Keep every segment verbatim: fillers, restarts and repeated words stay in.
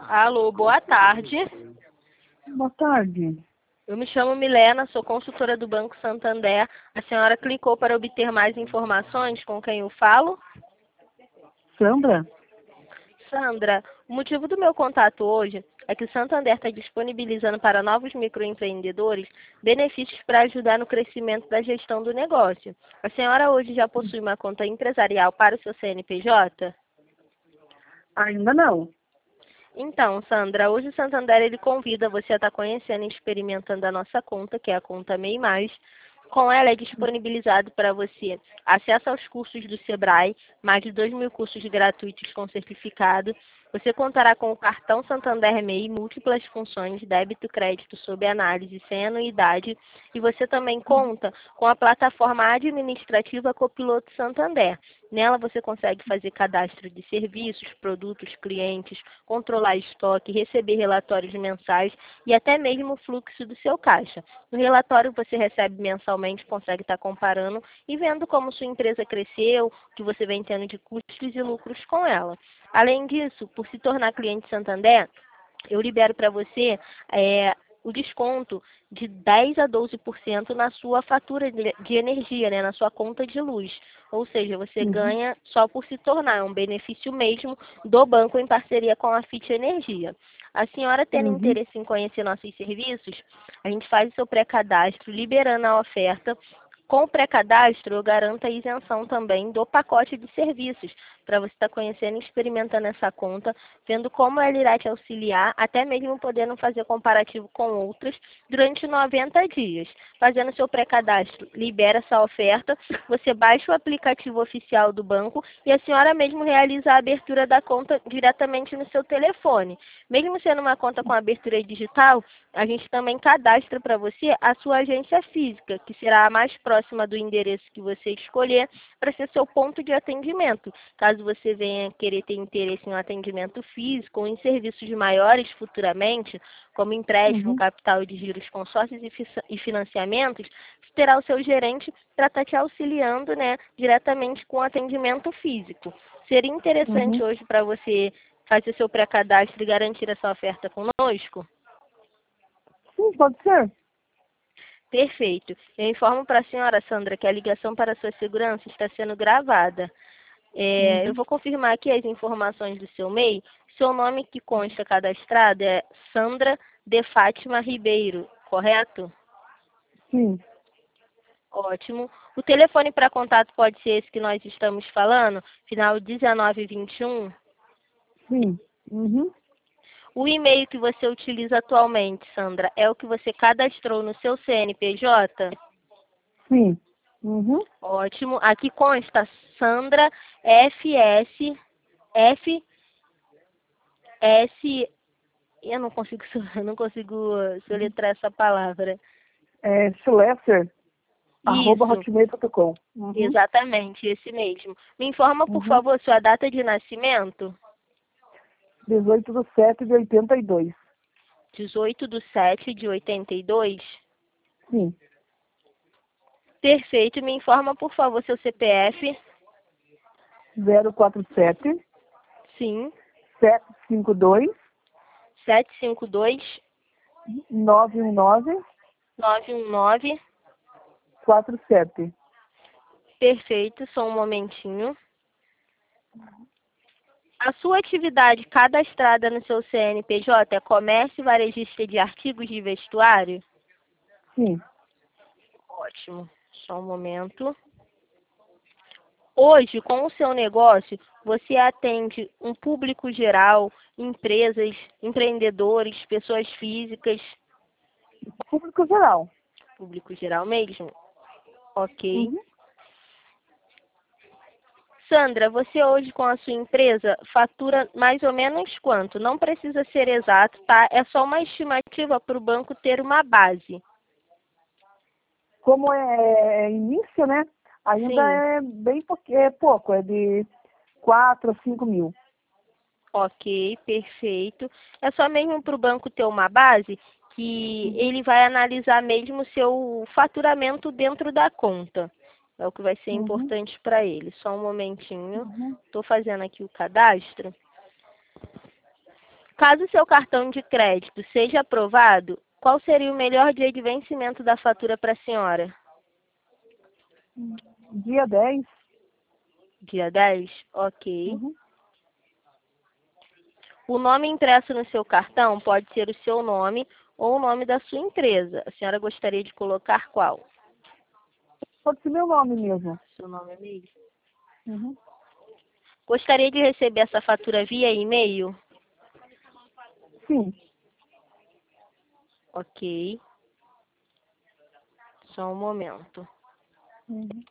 Alô, boa tarde. Boa tarde. Eu me chamo Milena, sou consultora do Banco Santander. A senhora clicou para obter mais informações com quem eu falo? Sandra? Sandra, o motivo do meu contato hoje é que o Santander está disponibilizando para novos microempreendedores benefícios para ajudar no crescimento da gestão do negócio. A senhora hoje já possui uma conta empresarial para o seu C N P J? Ainda não. Então, Sandra, hoje o Santander ele convida você a estar conhecendo e experimentando a nossa conta, que é a conta MEI Mais. Com ela é disponibilizado para você acesso aos cursos do Sebrae, mais de dois mil cursos gratuitos com certificado. Você contará com o cartão Santander MEI, múltiplas funções, débito e crédito sob análise, sem anuidade. E você também conta com a plataforma administrativa Copiloto Santander. Nela você consegue fazer cadastro de serviços, produtos, clientes, controlar estoque, receber relatórios mensais e até mesmo o fluxo do seu caixa. No relatório você recebe mensalmente, consegue estar comparando e vendo como sua empresa cresceu, o que você vem tendo de custos e lucros com ela. Além disso, por se tornar cliente Santander, eu libero para você é, o desconto de dez a doze por cento na sua fatura de, de energia, né, na sua conta de luz. Ou seja, você Uhum. ganha só por se tornar, é um benefício mesmo do banco em parceria com a Fit Energia. A senhora tendo Uhum. interesse em conhecer nossos serviços, a gente faz o seu pré-cadastro, liberando a oferta. Com o pré-cadastro, eu garanto a isenção também do pacote de serviços, para você estar conhecendo e experimentando essa conta, vendo como ela irá te auxiliar, até mesmo podendo fazer comparativo com outras durante noventa dias. Fazendo seu pré-cadastro, libera essa oferta, você baixa o aplicativo oficial do banco e a senhora mesmo realiza a abertura da conta diretamente no seu telefone. Mesmo sendo uma conta com abertura digital, a gente também cadastra para você a sua agência física, que será a mais próxima do endereço que você escolher para ser seu ponto de atendimento. Caso você venha querer ter interesse em um atendimento físico ou em serviços maiores futuramente, como empréstimo, Uhum. capital de giros, consórcios e financiamentos, terá o seu gerente para estar te auxiliando, né, diretamente com o atendimento físico. Seria interessante Uhum. hoje para você fazer seu pré-cadastro e garantir essa oferta conosco? Sim, pode ser. Perfeito. Eu informo para a senhora, Sandra, que a ligação para a sua segurança está sendo gravada. É, eu Uhum. vou confirmar aqui as informações do seu MEI. Seu nome que consta cadastrado é Sandra de Fátima Ribeiro, correto? Sim. Ótimo. O telefone para contato pode ser esse que nós estamos falando, final dezenove vinte e um. Sim. Uhum. O e-mail que você utiliza atualmente, Sandra, é o que você cadastrou no seu C N P J? Sim. Uhum. Ótimo. Aqui consta Sandra F S F S. Eu não consigo, eu não consigo Uhum. soletrar essa palavra. É Schlesser, arroba Isso, hotmail ponto com. Uhum. exatamente, esse mesmo. Me informa, por Uhum. favor, sua data de nascimento? dezoito de setembro de oitenta e dois. dezoito de sete de oitenta e dois. Sim. Perfeito. Me informa, por favor, seu C P F? zero quatro sete, Sim. sete cinco dois, sete cinco dois, nove um nove, nove um nove. quatro sete. Perfeito. Só um momentinho. A sua atividade cadastrada no seu C N P J é comércio varejista de artigos de vestuário? Sim. Ótimo. Só um momento. Hoje, com o seu negócio, você atende um público geral, empresas, empreendedores, pessoas físicas, Público geral. público geral mesmo? Ok. Uhum. Sandra, você hoje com a sua empresa fatura mais ou menos quanto? Não precisa ser exato, tá? É só uma estimativa para o banco ter uma base. Como é é início, né? Ainda Sim, é bem pou- é pouco, é de quatro a cinco mil. ok, perfeito. É só mesmo para o banco ter uma base que Uhum. ele vai analisar mesmo o seu faturamento dentro da conta. É o que vai ser Uhum. importante para ele. Só um momentinho. Uhum. Estou fazendo aqui o cadastro. Caso seu cartão de crédito seja aprovado, qual seria o melhor dia de vencimento da fatura para a senhora? Dia dez. Dia dez? Ok. Uhum. O nome impresso no seu cartão pode ser o seu nome ou o nome da sua empresa. A senhora gostaria de colocar qual? Pode ser meu nome mesmo. Seu nome é mesmo? Uhum. Gostaria de receber essa fatura via e-mail? Sim. Ok. Só um momento. Uhum.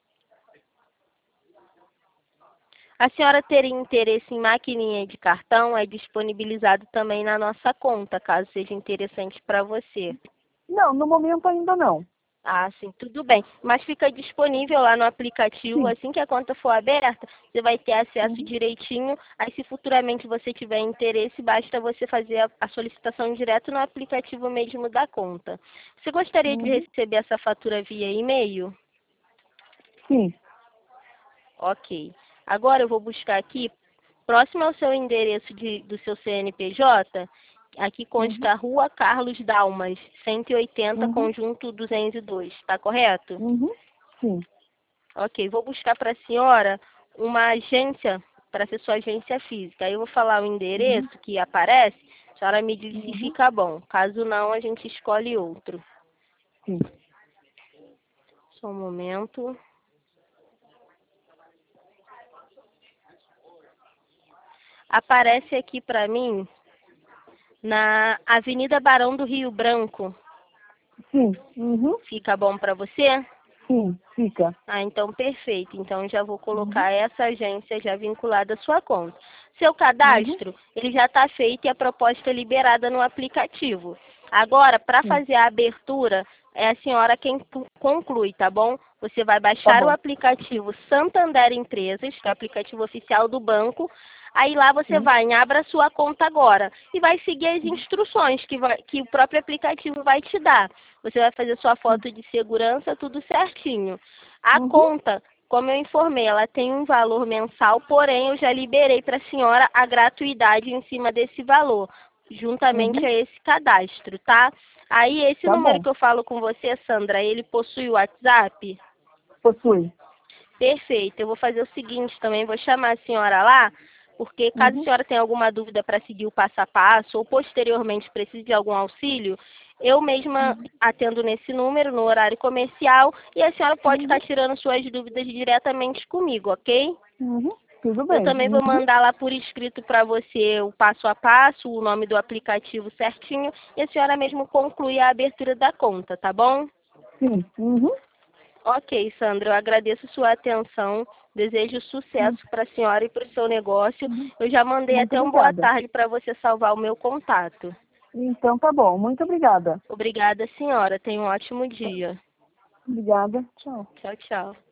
A senhora teria interesse em maquininha de cartão? É disponibilizado também na nossa conta, caso seja interessante para você. Não, no momento ainda não. Ah, sim, tudo bem. Mas fica disponível lá no aplicativo, Sim. assim que a conta for aberta, você vai ter acesso Uhum. direitinho. Aí, se futuramente você tiver interesse, basta você fazer a, a solicitação direto no aplicativo mesmo da conta. Você gostaria de Uhum. receber essa fatura via e-mail? Sim. Ok. Agora eu vou buscar aqui, próximo ao seu endereço de, do seu C N P J, aqui Uhum. consta Rua Carlos Dalmas, cento e oitenta, Uhum. conjunto duzentos e dois. Está correto? Uhum. Sim. Ok, vou buscar para a senhora uma agência, para ser sua agência física. Aí eu vou falar o Uhum. endereço que aparece, a senhora me diz se Uhum. fica bom. Caso não, a gente escolhe outro. Sim. Só um momento. Aparece aqui para mim na Avenida Barão do Rio Branco. Sim. Uhum. Fica bom para você? Sim. Fica. Ah, então perfeito. Então já vou Uhum. colocar essa agência já vinculada à sua conta. Seu Uhum. cadastro, ele já está feito e a proposta é liberada no aplicativo. Agora, para Sim. fazer a abertura, é a senhora quem tu- conclui, tá bom? Você vai Tá baixar o bom. aplicativo Santander Empresas, que é o aplicativo oficial do banco. Aí lá você Sim. vai em Abra Sua Conta Agora e vai seguir as instruções que, vai- que o próprio aplicativo vai te dar. Você vai fazer sua Sim. foto de segurança, tudo certinho. A Uhum. conta, como eu informei, ela tem um valor mensal, porém eu já liberei para a senhora a gratuidade em cima desse valor, juntamente Uhum. a esse cadastro, tá? Aí esse Tá número bom. que eu falo com você, Sandra, ele possui o WhatsApp? Possui. Perfeito. Eu vou fazer o seguinte também, vou chamar a senhora lá, porque caso a Uhum. senhora tenha alguma dúvida para seguir o passo a passo ou posteriormente precise de algum auxílio, eu mesma Uhum. atendo nesse número, no horário comercial, e a senhora pode estar Uhum. tirando suas dúvidas diretamente comigo, ok? Uhum. Tudo Eu bem. também vou Uhum. mandar lá por escrito para você o passo a passo, o nome do aplicativo certinho, e a senhora mesmo conclui a abertura da conta, tá bom? Sim. Uhum. Ok, Sandra, eu agradeço sua atenção, desejo Uhum. sucesso para a senhora e para o seu negócio. Uhum. Eu já mandei Muito até um boa obrigada. tarde para você salvar o meu contato. Então tá bom. Muito obrigada. Obrigada, senhora. Tenha um ótimo dia. Obrigada. Tchau. Tchau, tchau.